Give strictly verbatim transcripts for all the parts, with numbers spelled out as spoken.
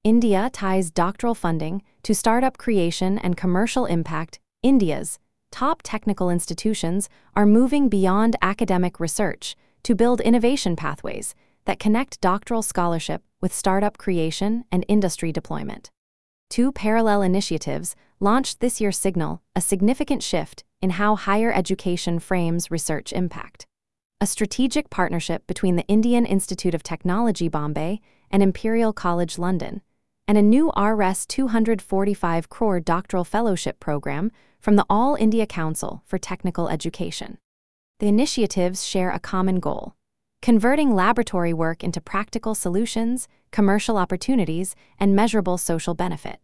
India ties doctoral funding to startup creation and commercial impact. India's top technical institutions are moving beyond academic research to build innovation pathways that connect doctoral scholarship with startup creation and industry deployment. Two parallel initiatives launched this year signal a significant shift in how higher education frames research impact. A strategic partnership between the Indian Institute of Technology Bombay and Imperial College London, and a new R S two hundred forty-five crore doctoral fellowship program from the All India Council for Technical Education. The initiatives share a common goal: converting laboratory work into practical solutions, commercial opportunities, and measurable social benefit.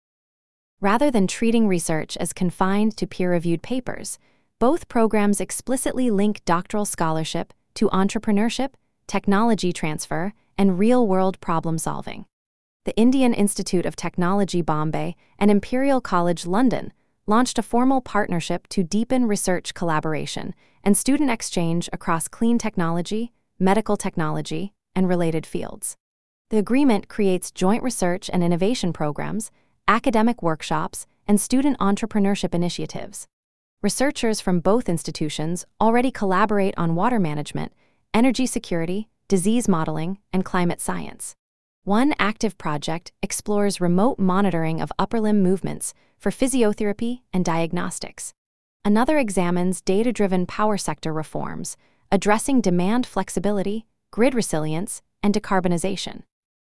Rather than treating research as confined to peer-reviewed papers, both programs explicitly link doctoral scholarship to entrepreneurship, technology transfer, and real-world problem-solving. The Indian Institute of Technology Bombay and Imperial College London launched a formal partnership to deepen research collaboration and student exchange across clean technology, medical technology, and related fields. The agreement creates joint research and innovation programs, academic workshops, and student entrepreneurship initiatives. Researchers from both institutions already collaborate on water management, energy security, disease modeling, and climate science. One active project explores remote monitoring of upper limb movements for physiotherapy and diagnostics. Another examines data-driven power sector reforms, addressing demand flexibility, grid resilience, and decarbonization.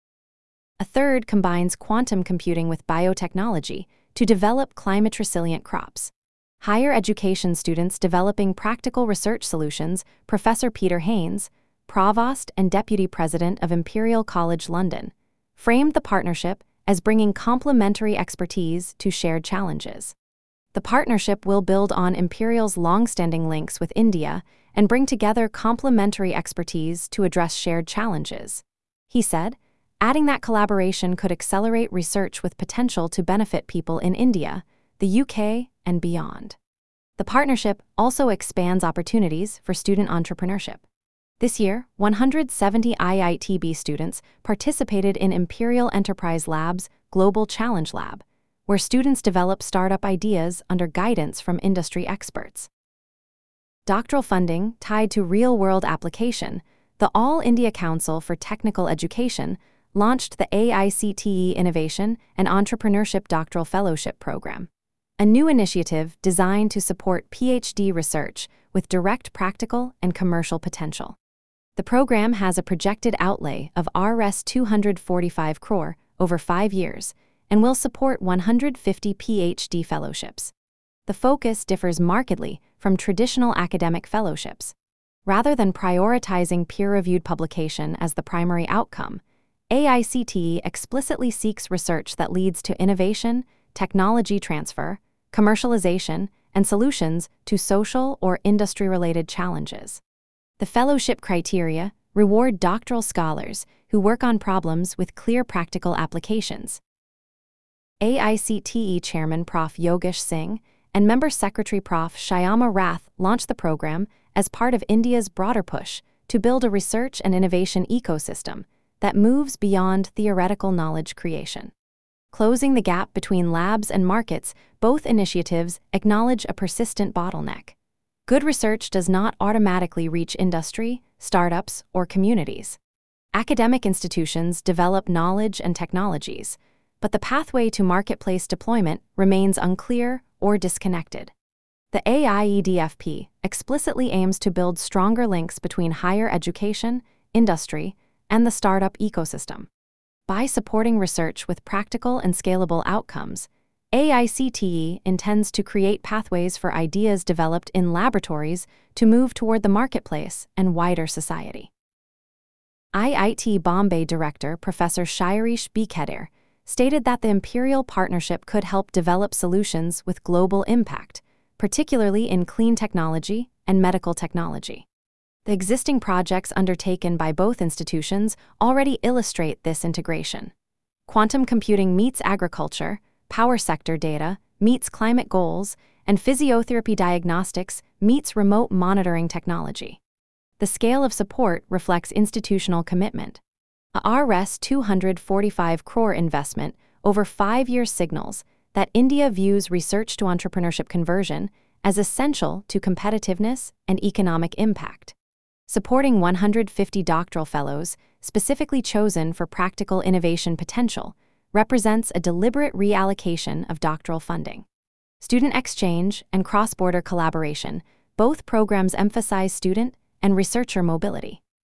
A third combines quantum computing with biotechnology to develop climate-resilient crops. Higher education students developing practical research solutions. Professor Peter Haynes, Provost and Deputy President of Imperial College London, framed the partnership as bringing complementary expertise to shared challenges. The partnership will build on Imperial's long-standing links with India and bring together complementary expertise to address shared challenges. He said, adding that collaboration could accelerate research with potential to benefit people in India, the U K, and beyond. The partnership also expands opportunities for student entrepreneurship. This year, one hundred seventy I I T B students participated in Imperial Enterprise Lab's Global Challenge Lab, where students develop startup ideas under guidance from industry experts. Doctoral funding tied to real-world application, the All India Council for Technical Education launched the A I C T E Innovation and Entrepreneurship Doctoral Fellowship Program, a new initiative designed to support PhD research with direct practical and commercial potential. The program has a projected outlay of R S two hundred forty-five crore over five years and will support one hundred fifty PhD fellowships. The focus differs markedly from traditional academic fellowships. Rather than prioritizing peer-reviewed publication as the primary outcome, A I C T E explicitly seeks research that leads to innovation, technology transfer, commercialization, and solutions to social or industry-related challenges. The fellowship criteria reward doctoral scholars who work on problems with clear practical applications. A I C T E Chairman Professor Yogesh Singh and Member Secretary Professor Shyama Rath launched the program as part of India's broader push to build a research and innovation ecosystem that moves beyond theoretical knowledge creation. Closing the gap between labs and markets, both initiatives acknowledge a persistent bottleneck. Good research does not automatically reach industry, startups, or communities. Academic institutions develop knowledge and technologies, but the pathway to marketplace deployment remains unclear or disconnected. The A I E D F P explicitly aims to build stronger links between higher education, industry, and the startup ecosystem. By supporting research with practical and scalable outcomes, A I C T E intends to create pathways for ideas developed in laboratories to move toward the marketplace and wider society. I I T Bombay Director Professor Shirish B. Kedar stated that the Imperial partnership could help develop solutions with global impact, particularly in clean technology and medical technology. The existing projects undertaken by both institutions already illustrate this integration. Quantum computing meets agriculture, power sector data meets climate goals, and physiotherapy diagnostics meets remote monitoring technology. The scale of support reflects institutional commitment. A R S two hundred forty-five crore investment over five years signals that India views research to entrepreneurship conversion as essential to competitiveness and economic impact. Supporting one hundred fifty doctoral fellows, specifically chosen for practical innovation potential, represents a deliberate reallocation of doctoral funding. Student exchange and cross-border collaboration, both programs emphasize student and researcher mobility.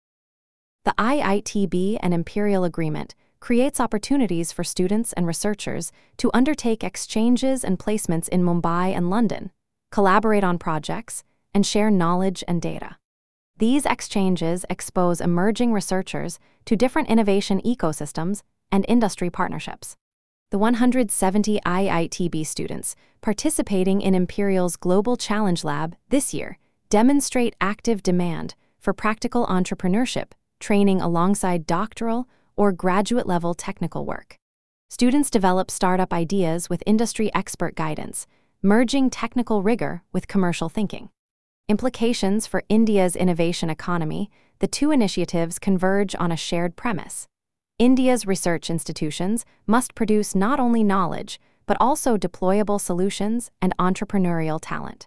The I I T B and Imperial Agreement creates opportunities for students and researchers to undertake exchanges and placements in Mumbai and London, collaborate on projects, and share knowledge and data. These exchanges expose emerging researchers to different innovation ecosystems and industry partnerships. The one hundred seventy I I T B students participating in Imperial's Global Challenge Lab this year demonstrate active demand for practical entrepreneurship training alongside doctoral or graduate-level technical work. Students develop startup ideas with industry expert guidance, merging technical rigor with commercial thinking. Implications for India's innovation economy: the two initiatives converge on a shared premise. India's research institutions must produce not only knowledge, but also deployable solutions and entrepreneurial talent.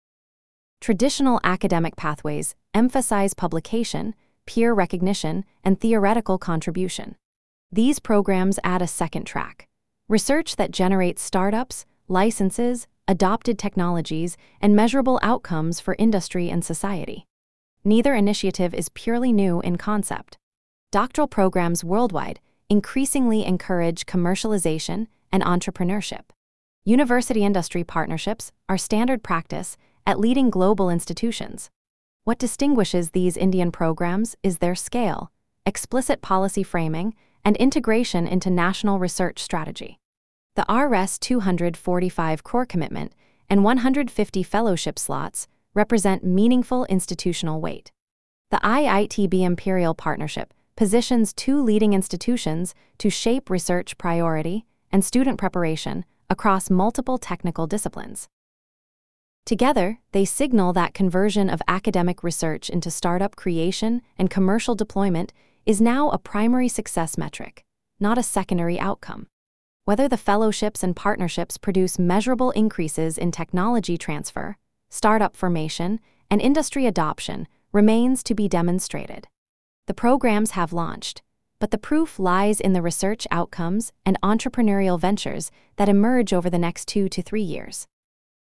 Traditional academic pathways emphasize publication, peer recognition, and theoretical contribution. These programs add a second track: research that generates startups, licenses, adopted technologies, and measurable outcomes for industry and society. Neither initiative is purely new in concept. Doctoral programs worldwide increasingly encourage commercialization and entrepreneurship. University-industry partnerships are standard practice at leading global institutions. What distinguishes these Indian programs is their scale, explicit policy framing, and integration into national research strategy. The R S two hundred forty-five crore commitment and one hundred fifty fellowship slots represent meaningful institutional weight. The I I T B Imperial Partnership positions two leading institutions to shape research priority and student preparation across multiple technical disciplines. Together, they signal that conversion of academic research into startup creation and commercial deployment is now a primary success metric, not a secondary outcome. Whether the fellowships and partnerships produce measurable increases in technology transfer, startup formation, and industry adoption remains to be demonstrated. The programs have launched, but the proof lies in the research outcomes and entrepreneurial ventures that emerge over the next two to three years.